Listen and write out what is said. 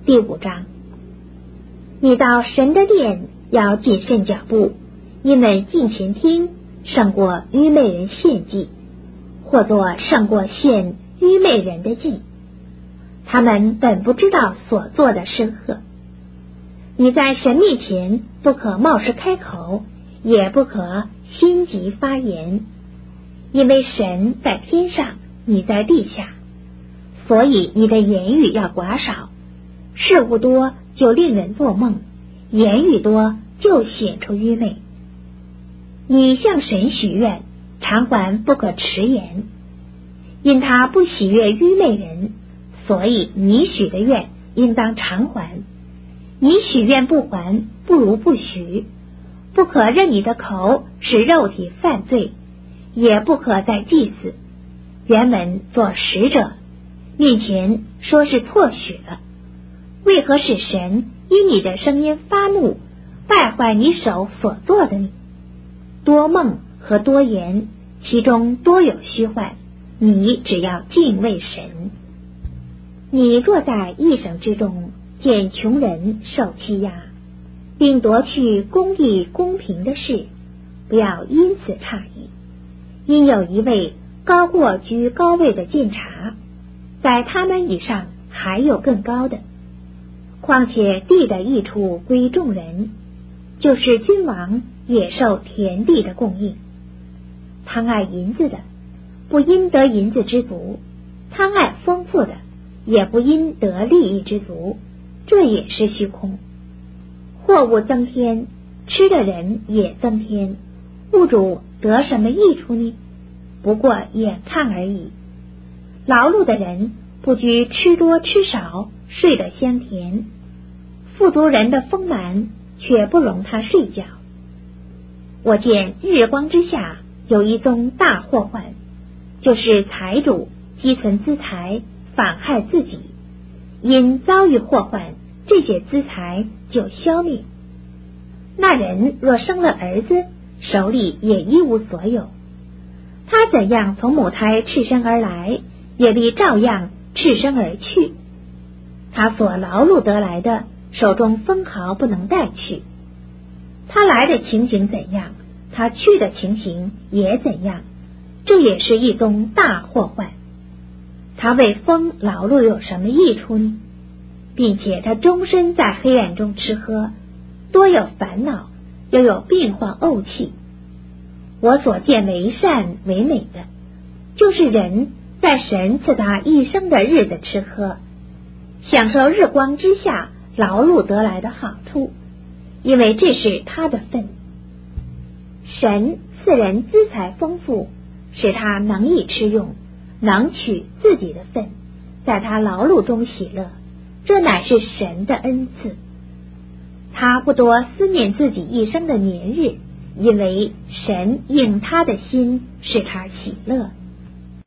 第5章。你到神的殿要谨慎脚步，因为近前听胜过愚昧人献祭，或作胜过献愚昧人的祭。他们本不知道所做的深恶。你在神面前不可冒失开口，也不可心急发言，因为神在天上，你在地下，所以你的言语要寡少。事物多就令人做梦，言语多就显出愚昧。你向神许愿，常还不可迟延，因他不喜悦愚昧人，所以你许的愿应当常还。你许愿不还，不如不许。不可任你的口使肉体犯罪，也不可再祭祀。原文做使者面前说是错许了。为何使神因你的声音发怒，败坏你手所做的呢？多梦和多言，其中多有虚幻，你只要敬畏神。你若在一省之中见穷人受欺压，并夺去公义公平的事，不要因此诧异，因有一位高过居高位的监察，在他们以上还有更高的。况且地的益处归众人，就是君王也受田地的供应。贪爱银子的，不因得银子知足；贪爱丰富的，也不因得利益知足，这也是虚空。货物增添，吃的人也增添，物主得什么益处呢？不过眼看而已。劳碌的人不拘吃多吃少，睡得香甜；富足人的丰满却不容他睡觉。我见日光之下有一宗大祸患，就是财主积存资财，反害自己，因遭遇祸患，这些资财就消灭。那人若生了儿子，手里也一无所有，他怎样从母胎赤身而来，也必照样赤身而去。他所劳碌得来的，手中分毫不能带去。他来的情形怎样，他去的情形也怎样，这也是一宗大祸患。他为风劳碌有什么益处呢？并且他终身在黑暗中吃喝，多有烦恼，又有病患怄气。我所见为善为美的，就是人在神赐他一生的日子吃喝，享受日光之下劳碌得来的好处，因为这是他的份。神赐人资财丰富，使他能以吃用，能取自己的份，在他劳碌中喜乐，这乃是神的恩赐。他不多思念自己一生的年日，因为神应他的心，使他喜乐。